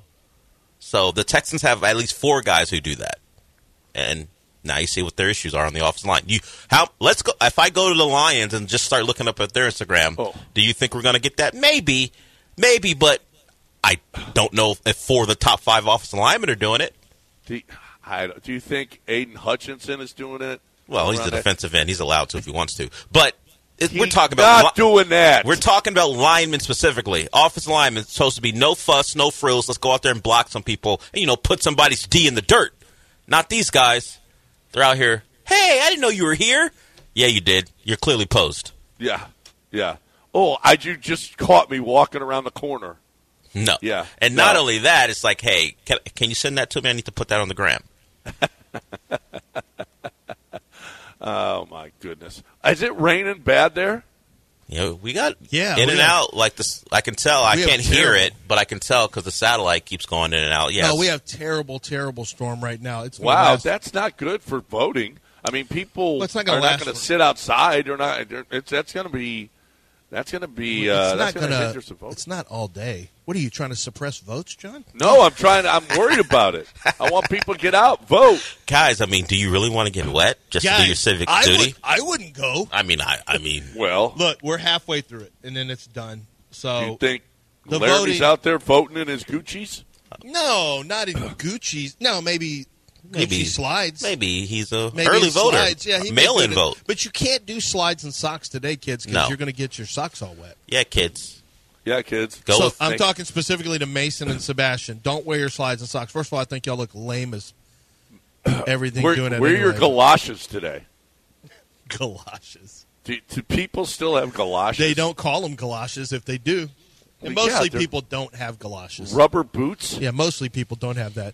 So the Texans have at least 4 guys who do that, and now you see what their issues are on the offensive line. Let's go. If I go to the Lions and just start looking up at their Instagram, do you think we're going to get that? Maybe, but I don't know if 4 of the top 5 offensive linemen are doing it. Do you think Aiden Hutchinson is doing it? Well, he's the defensive end. He's allowed to if he wants to. But we're talking about not doing that. We're talking about linemen specifically. Offensive linemen supposed to be no fuss, no frills. Let's go out there and block some people and put somebody's D in the dirt. Not these guys. They're out here, hey, I didn't know you were here. Yeah, you did. You're clearly posed. Yeah. Oh, you just caught me walking around the corner. No. Yeah. And not only that, it's like, hey, can you send that to me? I need to put that on the gram. Oh, my goodness. Is it raining bad there? We got in and out like this. I can tell. I can't hear it, but I can tell because the satellite keeps going in and out. Yes. No, we have terrible storm right now. Wow, that's not good for voting. I mean, people are not going to sit outside. Or not. That's going to be. That's going to be. That's going to hinder some votes. It's not all day. What are you trying to suppress votes, John? No, I'm worried about it. I want people to get out, vote, guys. I mean, do you really want to get wet just to do your civic duty? I wouldn't go. I mean, well, look, we're halfway through it, and then it's done. So you think Larry's out there voting in his Gucci's? No, not in Gucci's. No, maybe slides. Maybe he's early voter. Slides. Yeah, mail-in vote. But you can't do slides and socks today, kids, because you're going to get your socks all wet. Yeah, kids. I'm talking specifically to Mason and Sebastian. Don't wear your slides and socks. First of all, I think y'all look lame as everything doing it. Wear your galoshes today. Galoshes. Do people still have galoshes? They don't call them galoshes if they do. And mostly people don't have galoshes. Rubber boots? Yeah, mostly people don't have that.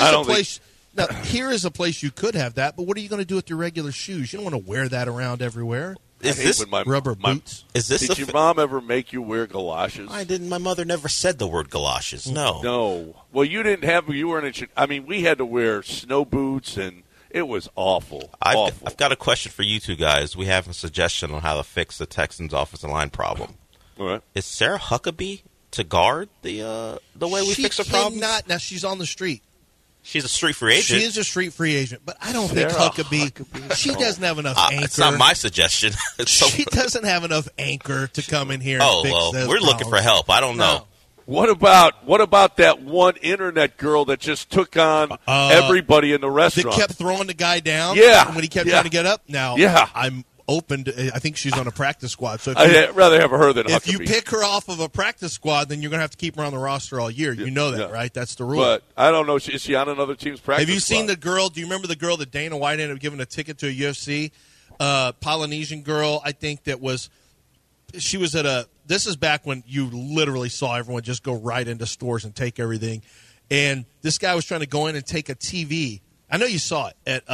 Now, here is a place you could have that, but what are you going to do with your regular shoes? You don't want to wear that around everywhere. Is this rubber boots? Did your mom ever make you wear galoshes? I didn't. My mother never said the word galoshes. No. Well, you didn't have. You weren't. I mean, we had to wear snow boots, and it was awful. I've got a question for you two guys. We have a suggestion on how to fix the Texans' offensive line problem. All right. Is Sarah Huckabee to guard the way we fix the problem? Now she's on the street. She's a street free agent. She is a street free agent, but I don't think Huckabee. She doesn't have enough anchor. It's not my suggestion. She doesn't have enough anchor to come in here. And fix those we're looking for help. I don't know. What about that one internet girl that just took on everybody in the restaurant? That kept throwing the guy down. Yeah, when he kept trying to get up. Now, I'm open to. I think she's on a practice squad. So I'd rather have her than Huckabee. If you pick her off of a practice squad, then you're going to have to keep her on the roster all year. You know that, right? That's the rule. But I don't know. Is she on another team's practice squad? Have you seen the girl? Do you remember the girl that Dana White ended up giving a ticket to a UFC? Polynesian girl, I think that was. She was at a. This is back when you literally saw everyone just go right into stores and take everything, and this guy was trying to go in and take a TV. I know you saw it at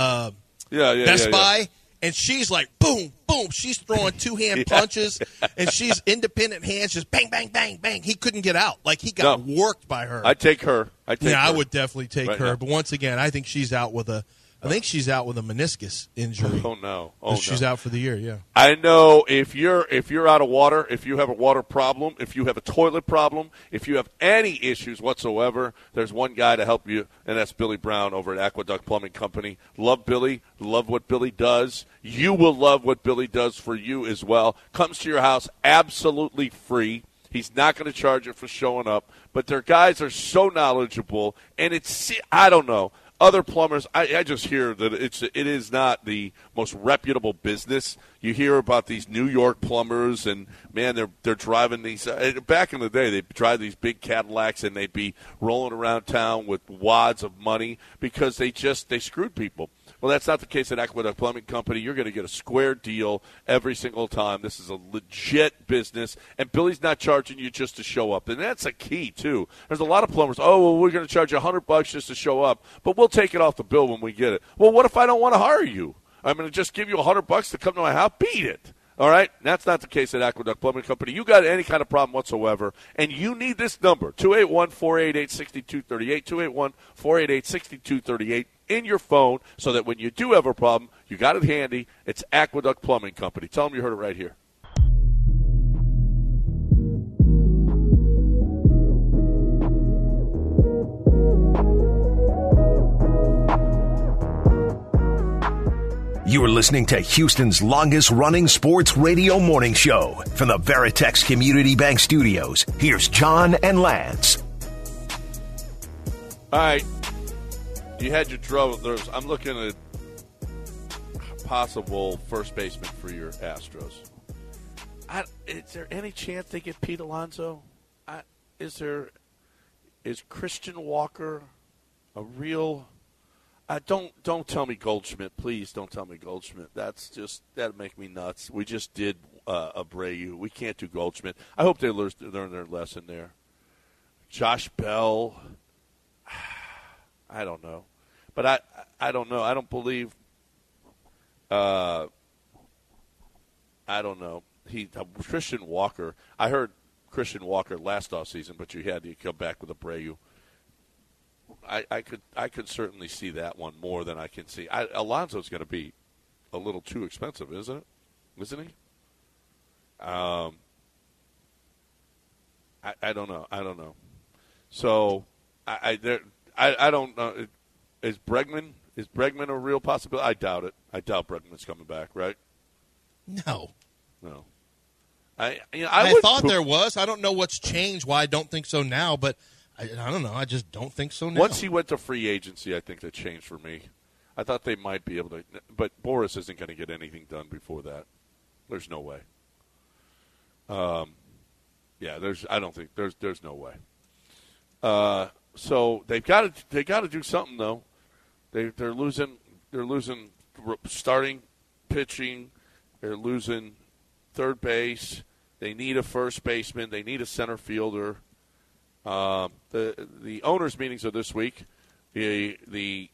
Best Buy. And she's like, boom, boom. She's throwing two-hand punches, and she's independent hands, just bang, bang, bang, bang. He couldn't get out. Like, he got worked by her. I'd take her. I would definitely take her. Now. But once again, I think she's out with a meniscus injury. Oh, no. She's out for the year, yeah. I know if you're out of water, if you have a water problem, if you have a toilet problem, if you have any issues whatsoever, there's one guy to help you, and that's Billy Brown over at Aqueduct Plumbing Company. Love Billy. Love what Billy does. You will love what Billy does for you as well. Comes to your house absolutely free. He's not going to charge you for showing up. But their guys are so knowledgeable, and I don't know. Other plumbers, I just hear that it is not the most reputable business. You hear about these New York plumbers, and man, they're driving these. Back in the day, they'd drive these big Cadillacs, and they'd be rolling around town with wads of money because they screwed people. Well, that's not the case at Aqueduct Plumbing Company. You're going to get a square deal every single time. This is a legit business, and Billy's not charging you just to show up. And that's a key, too. There's a lot of plumbers, we're going to charge you $100 just to show up, but we'll take it off the bill when we get it. Well, what if I don't want to hire you? I'm going to just give you $100 to come to my house? Beat it. All right? That's not the case at Aqueduct Plumbing Company. You got any kind of problem whatsoever, and you need this number, 281-488-6238, 281-488-6238, in your phone so that when you do have a problem, you got it handy. It's Aqueduct Plumbing Company. Tell them you heard it right here. You are listening to Houston's longest-running sports radio morning show. From the Veritex Community Bank Studios, here's John and Lance. All right. You had your trouble. I'm looking at possible first baseman for your Astros. Is there any chance they get Pete Alonso? Is Christian Walker a real... Don't tell me Goldschmidt, please. Don't tell me Goldschmidt. That'd make me nuts. We just did Abreu. We can't do Goldschmidt. I hope they learn their lesson there. Josh Bell. I don't know, but I don't know. I don't believe. I don't know. Christian Walker. I heard Christian Walker last offseason, but you had to come back with Abreu. I could certainly see that one more than I can see. Alonso's going to be a little too expensive, isn't he? I don't know. So I don't know. Is Bregman a real possibility? I doubt it. I doubt Bregman's coming back. Right? No. I thought there was. I don't know what's changed. Why I don't think so now, but I don't know. I just don't think so now. Once he went to free agency, I think that changed for me. I thought they might be able to, but Boris isn't going to get anything done before that. There's no way. I don't think there's no way. So they got to do something though. They're losing starting pitching. They're losing third base. They need a first baseman. They need a center fielder. The owners' meetings are this week. The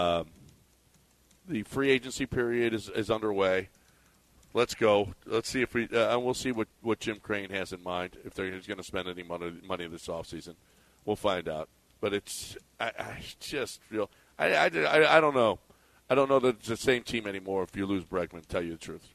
free agency period is underway. Let's go. Let's see if we'll see what Jim Crane has in mind, if he's going to spend any money this offseason. We'll find out. But I just feel I don't know. I don't know that it's the same team anymore if you lose Bregman, to tell you the truth.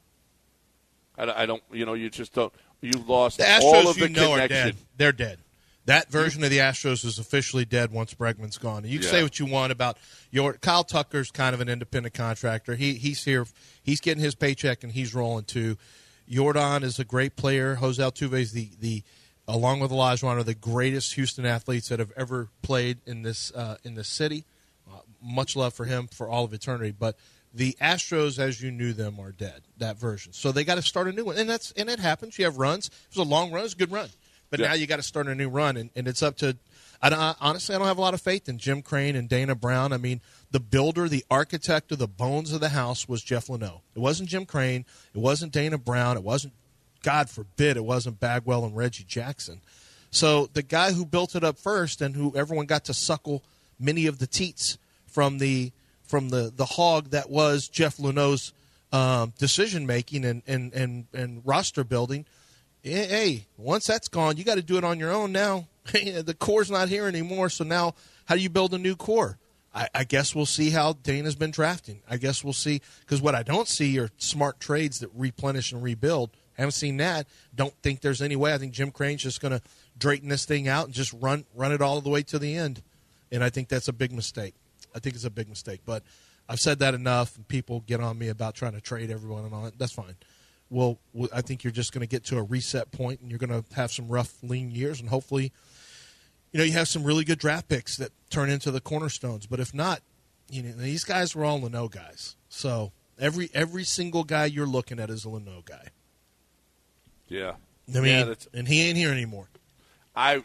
I don't. You just don't. You've lost the Astros, all of the connection. Are dead. They're dead. That version of the Astros is officially dead once Bregman's gone. And you can say what you want about Kyle Tucker's kind of an independent contractor. He's here. He's getting his paycheck, and he's rolling too. Yordan is a great player. Jose Altuve is the along with Olajuwon, are the greatest Houston athletes that have ever played in this city. Much love for him for all of eternity. But the Astros, as you knew them, are dead, that version. So they got to start a new one. And it happens. You have runs. It was a long run. It was a good run. But now you got to start a new run, and it's up to honestly, I don't have a lot of faith in Jim Crane and Dana Brown. I mean, the builder, the architect of the bones of the house was Jeff Luhnow. It wasn't Jim Crane. It wasn't Dana Brown. It wasn't, God forbid, it wasn't Bagwell and Reggie Jackson. So the guy who built it up first and who everyone got to suckle many of the teats from the hog that was Jeff Luhnow's decision-making and roster building, hey, once that's gone, you got to do it on your own now. The core's not here anymore, so now how do you build a new core? I guess we'll see how Dana's been drafting. I guess we'll see, because what I don't see are smart trades that replenish and rebuild. I haven't seen that. Don't think there's any way. I think Jim Crane's just going to straighten this thing out and just run it all the way to the end, and I think that's a big mistake. I think it's a big mistake, but I've said that enough, and people get on me about trying to trade everyone and all that. That's fine. Well, I think you're just going to get to a reset point, and you're going to have some rough, lean years, and hopefully, you have some really good draft picks that turn into the cornerstones. But if not, these guys were all Luhnow guys. So every single guy you're looking at is a Luhnow guy. Yeah, I mean, and he ain't here anymore. I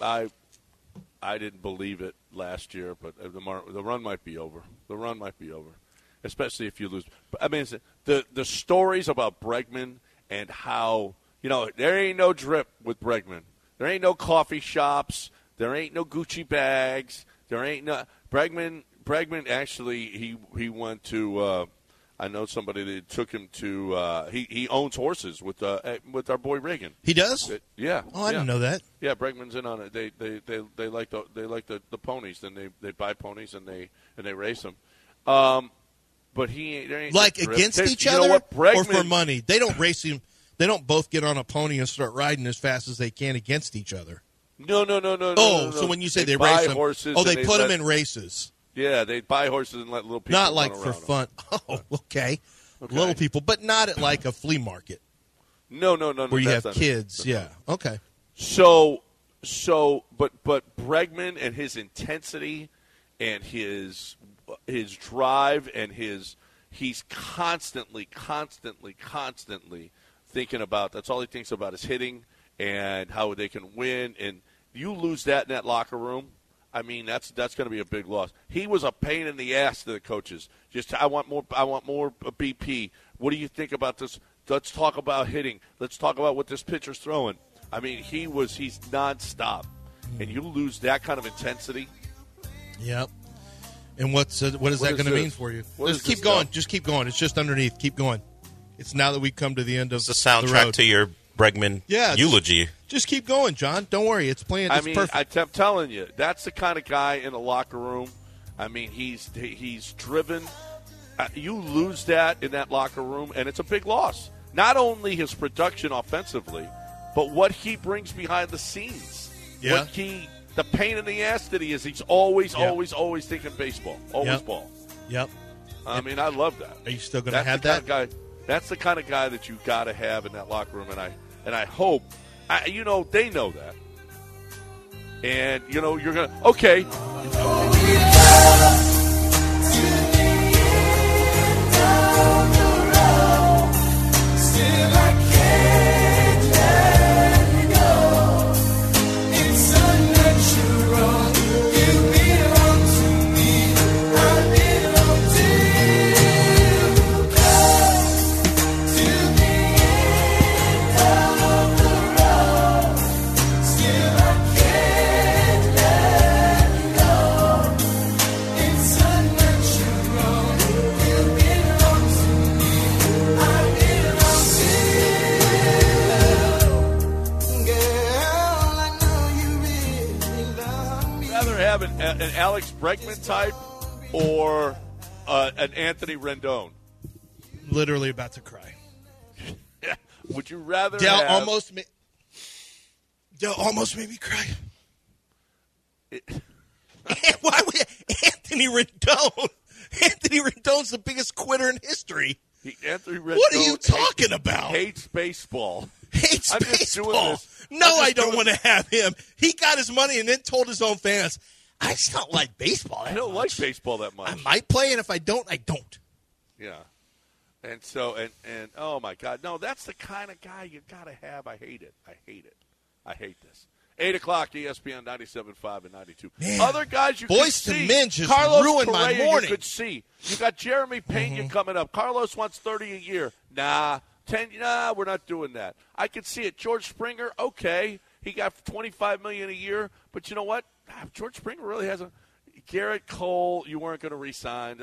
didn't believe it last year, but the run might be over. The run might be over. Especially if you lose. I mean, the stories about Bregman and how, there ain't no drip with Bregman. There ain't no coffee shops. There ain't no Gucci bags. There ain't no – Bregman actually, he went to I know somebody that took him to he owns horses with our boy Reagan. He does? Yeah. Oh, I didn't know that. Yeah, Bregman's in on it. They like the ponies. Then they buy ponies and they race them. But there ain't like against each other or for money. They don't race him. They don't both get on a pony and start riding as fast as they can against each other. No. Oh, so when you say they race them, horses, they put them in races. Yeah, they buy horses and let little people not like run for fun. Them. Oh, okay, little people, but not at like a flea market. No. Where you have kids. Yeah. Okay. So, but Bregman and his intensity and his drive and he's constantly thinking about, that's all he thinks about is hitting and how they can win. And you lose that in that locker room, I mean, that's going to be a big loss. He was a pain in the ass to the coaches. I want more BP. What do you think about this? Let's talk about hitting. Let's talk about what this pitcher's throwing. I mean, he's nonstop. And you lose that kind of intensity. Yep. And what is that going to mean for you? Just keep going. Just keep going. It's just underneath. Keep going. It's now that we come to the end of the soundtrack to your Bregman eulogy. Just keep going, John. Don't worry. It's playing. It's perfect. I'm telling you, that's the kind of guy in the locker room. I mean, he's driven. You lose that in that locker room, and it's a big loss. Not only his production offensively, but what he brings behind the scenes. Yeah. The pain in the ass that he is. He's always thinking baseball. Always ball. Yep. I mean, I love that. Are you still going to have that? That's the kind of guy that you got to have in that locker room, and I hope, they know that. And, you're going to, okay. An Alex Bregman type or an Anthony Rendon? Literally about to cry. Would you rather Dell almost made me cry. Why would Anthony Rendon? Anthony Rendon's the biggest quitter in history. Anthony Rendon what are you talking about? Hates baseball. Hates baseball. I don't want to have him. He got his money and then told his own fans, I just don't like baseball that I don't much. like baseball that much. I might play, and if I don't, I don't. Yeah. And so, and oh, my God. No, that's the kind of guy you got to have. I hate it. I hate this. 8 o'clock, ESPN 97.5 and 92. Man, Other guys you Boys could see. to Men just Carlos ruined Correa, my morning. You could see. You got Jeremy Pena coming up. Carlos wants $30 a year. Nah. 10. Nah, we're not doing that. I could see it. George Springer, okay. He got $25 million a year. But you know what? George Springer really hasn't. Garrett Cole, you weren't going to re-sign.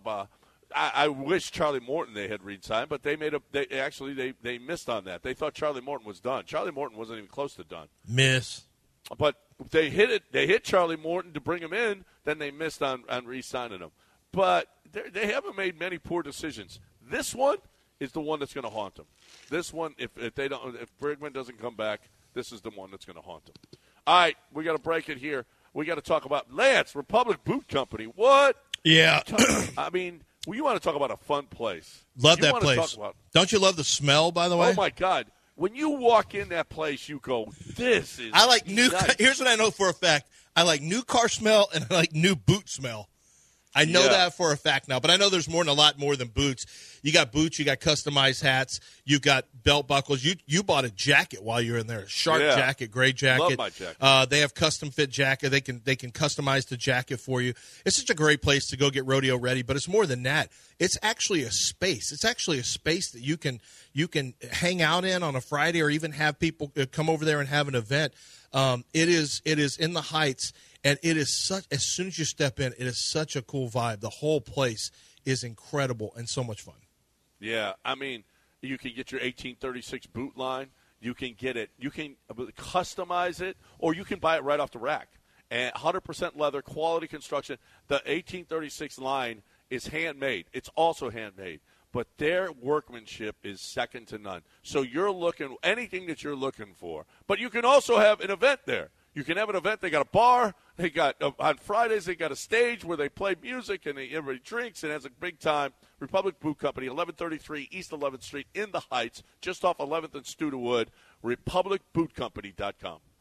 I wish Charlie Morton they had re-signed, but they missed on that. They thought Charlie Morton was done. Charlie Morton wasn't even close to done. But they hit it. They hit Charlie Morton to bring him in. Then they missed on re-signing him. But they haven't made many poor decisions. This one is the one that's going to haunt them. This one, if Bregman doesn't come back, this is the one that's going to haunt them. All right, we got to break it here. We got to talk about Lance, Republic Boot Company. What? Yeah. I mean, you want to talk about a fun place. Love that place. Don't you love the smell, by the way? Oh, my God. When you walk in that place, you go, this is I like new nice. Here's what I know for a fact. I like new car smell and I like new boot smell. I know that for a fact now, but I know there's a lot more than boots. You got boots, you got customized hats, you got belt buckles. You bought a jacket while you were in there, a sharp jacket, gray jacket. Love my jacket. They have custom fit jacket. They can customize the jacket for you. It's such a great place to go get rodeo ready, but it's more than that. It's actually a space. It's actually a space that you can hang out in on a Friday, or even have people come over there and have an event. It is in the Heights. And it is as soon as you step in, it is such a cool vibe. The whole place is incredible and so much fun. Yeah, I mean, you can get your 1836 boot line. You can get it. You can customize it, or you can buy it right off the rack. And 100% leather, quality construction. The 1836 line is handmade. It's also handmade. But their workmanship is second to none. So you're looking anything that you're looking for. But you can also have an event there. You can have an event. They got a bar. They got on Fridays. They got a stage where they play music and everybody drinks and has a big time. Republic Boot Company, 1133 East 11th Street in the Heights, just off 11th and Studewood. RepublicBootCompany.com.